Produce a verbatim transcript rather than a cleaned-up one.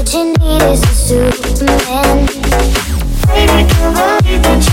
What you need is a Superman. Baby, can believe that